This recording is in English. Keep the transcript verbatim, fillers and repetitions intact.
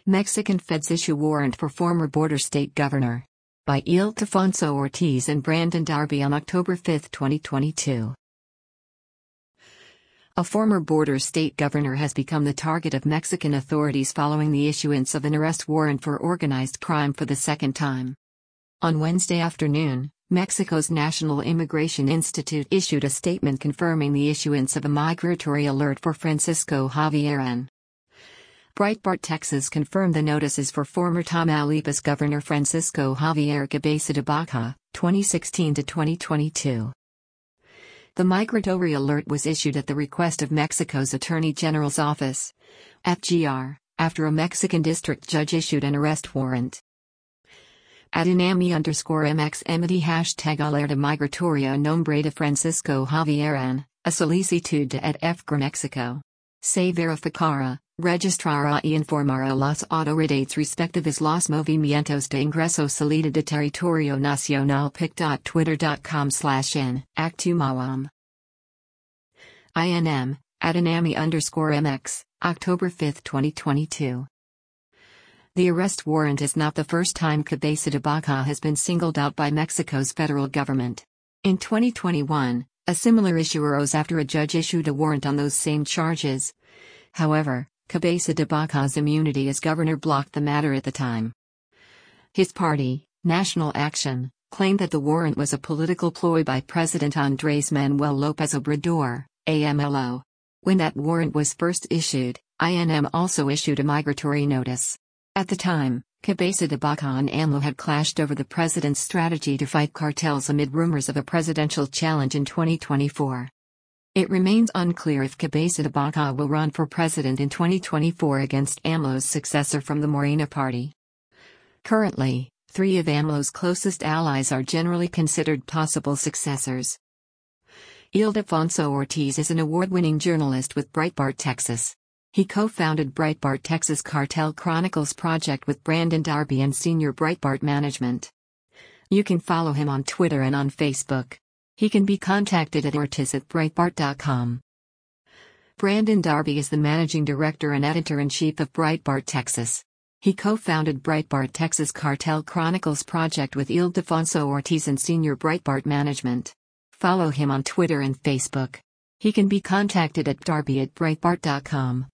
Mexican feds issue warrant for former border state governor. By Ildefonso Ortiz and Brandon Darby on October fifth, twenty twenty-two. A former border state governor has become the target of Mexican authorities following the issuance of an arrest warrant for organized crime for the second time. On Wednesday afternoon, Mexico's National Immigration Institute issued a statement confirming the issuance of a migratory alert for Francisco Javier N. Breitbart Texas confirmed the notices for former Tamaulipas Governor Francisco Javier Cabeza de Vaca, twenty sixteen to twenty twenty-two. The migratory alert was issued at the request of Mexico's Attorney General's Office, F G R, after a Mexican district judge issued an arrest warrant. At Inami underscore MX Emity hashtag alerta migratoria nombre de Francisco Javier N, a solicitud de et F G R Mexico. Se verificara, registrará y informará a las autoridades respectivas los movimientos de ingreso salida de territorio nacional pic.twitter.com slash n, actumawam. I N M, at Inami underscore MX, October fifth, twenty twenty-two. The arrest warrant is not the first time Cabeza de Vaca has been singled out by Mexico's federal government. In twenty twenty-one, a similar issue arose after a judge issued a warrant on those same charges. However, Cabeza de Vaca's immunity as governor blocked the matter at the time. His party, National Action, claimed that the warrant was a political ploy by President Andrés Manuel López Obrador, A M L O. When that warrant was first issued, I N M also issued a migratory notice. At the time, Cabeza de Vaca and AMLO had clashed over the president's strategy to fight cartels amid rumors of a presidential challenge in twenty twenty-four. It remains unclear if Cabeza de Vaca will run for president in twenty twenty-four against AMLO's successor from the Morena party. Currently, three of AMLO's closest allies are generally considered possible successors. Ildefonso Ortiz is an award-winning journalist with Breitbart Texas. He co-founded Breitbart Texas Cartel Chronicles project with Brandon Darby and senior Breitbart management. You can follow him on Twitter and on Facebook. He can be contacted at ortiz at breitbart dot com. Brandon Darby is the managing director and editor-in-chief of Breitbart Texas. He co-founded Breitbart Texas Cartel Chronicles project with Ildefonso Ortiz and senior Breitbart management. Follow him on Twitter and Facebook. He can be contacted at darby at breitbart dot com.